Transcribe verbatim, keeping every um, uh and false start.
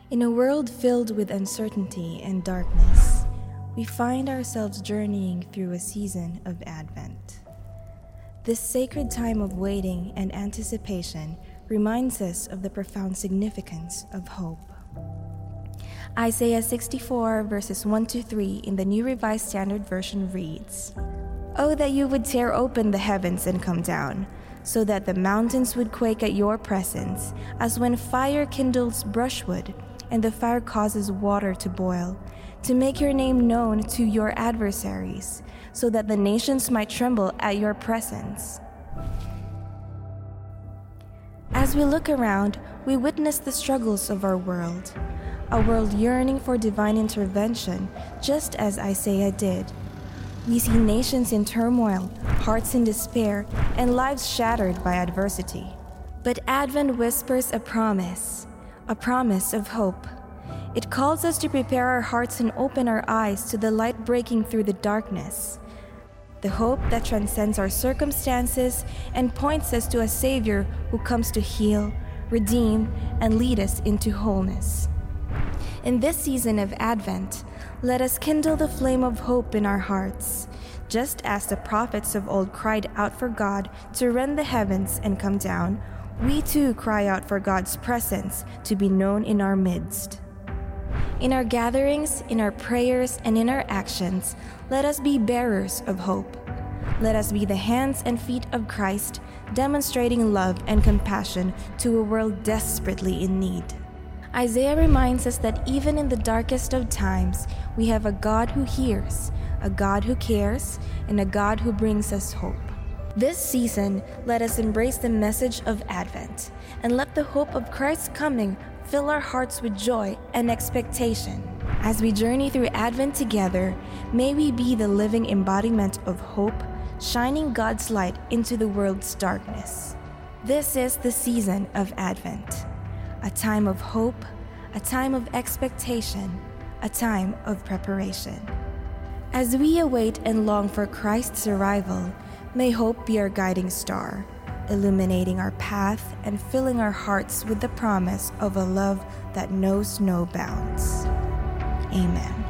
In a world filled with uncertainty and darkness, we find ourselves journeying through a season of Advent. This sacred time of waiting and anticipation reminds us of the profound significance of hope. Isaiah sixty-four verses one to three in the New Revised Standard Version reads, "Oh, that you would tear open the heavens and come down, so that the mountains would quake at your presence, as when fire kindles brushwood, and the fire causes water to boil, to make your name known to your adversaries, so that the nations might tremble at your presence." As we look around, we witness the struggles of our world, a world yearning for divine intervention, just as Isaiah did. We see nations in turmoil, hearts in despair, and lives shattered by adversity. But Advent whispers a promise, a promise of hope. It calls us to prepare our hearts and open our eyes to the light breaking through the darkness, the hope that transcends our circumstances and points us to a Savior who comes to heal, redeem, and lead us into wholeness. In this season of Advent, let us kindle the flame of hope in our hearts. Just as the prophets of old cried out for God to rend the heavens and come down, we too cry out for God's presence to be known in our midst. In our gatherings, in our prayers, and in our actions, let us be bearers of hope. Let us be the hands and feet of Christ, demonstrating love and compassion to a world desperately in need. Isaiah reminds us that even in the darkest of times, we have a God who hears, a God who cares, and a God who brings us hope. This season, let us embrace the message of Advent, and let the hope of Christ's coming fill our hearts with joy and expectation. As we journey through Advent together, may we be the living embodiment of hope, shining God's light into the world's darkness. This is the season of Advent, a time of hope, a time of expectation, a time of preparation. As we await and long for Christ's arrival, may hope be our guiding star, illuminating our path and filling our hearts with the promise of a love that knows no bounds. Amen.